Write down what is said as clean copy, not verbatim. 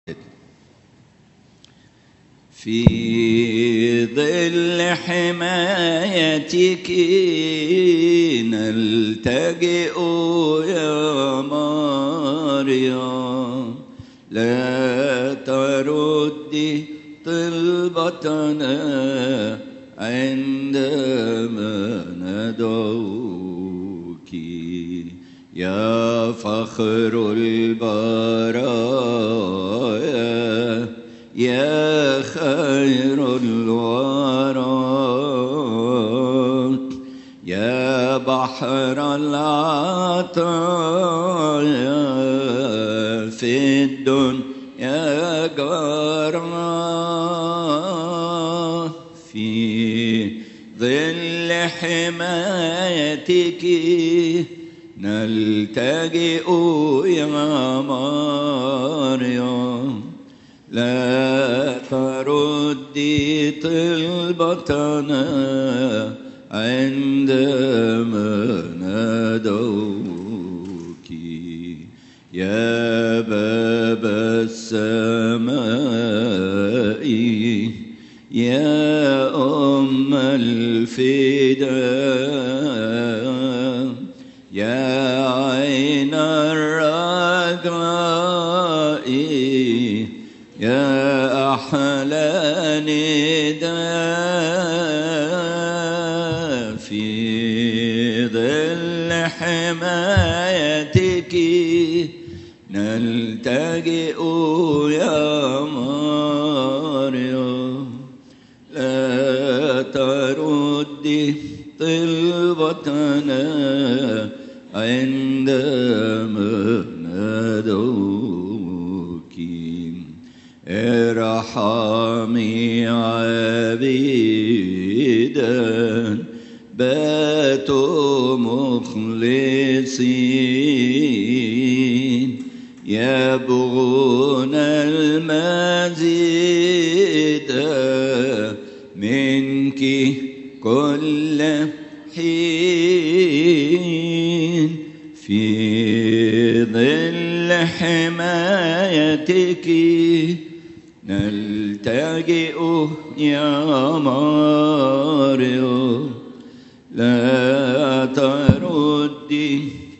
في ظل حمايتك نلتجئ يا مريم، لا تردي طلبتنا عندما ندعوك. يا فخر البرايا، يا خير الورى، يا بحر العطايا في الدنيا جارا. في ظل حمايتك نلتجئ يا مريم، لا تردي طلبتنا عندما ندعوك. يا باب السماء، يا أم الفداء، يا عين الرجاء، يا أحلى نداء. في ظل حمايتك نلتجئ يا مريم، لا تردي طلبتنا عندما ندعوك. ارحمي عبيدا باتوا مخلصين، يبغون المزيد منك كل حين. في ظل حمايتك نلتجئ يا مريم، لا تردي